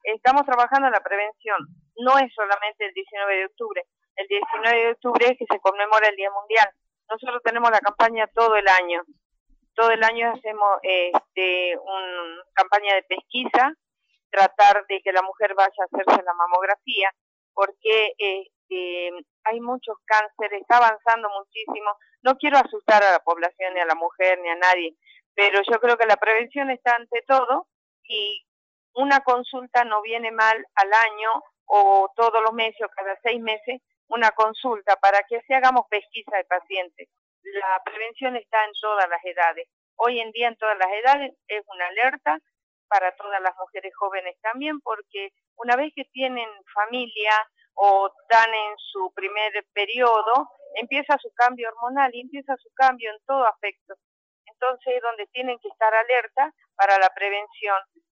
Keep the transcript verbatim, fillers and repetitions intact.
estamos trabajando en la prevención. No es solamente el diecinueve de octubre. El diecinueve de octubre es que se conmemora el Día Mundial. Nosotros tenemos la campaña todo el año. Todo el año hacemos este, una campaña de pesquisa, tratar de que la mujer vaya a hacerse la mamografía, porque este, hay muchos cánceres, está avanzando muchísimo. No quiero asustar a la población, ni a la mujer, ni a nadie, pero yo creo que la prevención está ante todo y una consulta no viene mal al año o todos los meses o cada seis meses, una consulta para que así hagamos pesquisa de pacientes. La prevención está en todas las edades. Hoy en día en todas las edades es una alerta para todas las mujeres jóvenes también, porque una vez que tienen familia o están en su primer periodo, empieza su cambio hormonal y empieza su cambio en todo aspecto. Entonces es donde tienen que estar alerta para la prevención.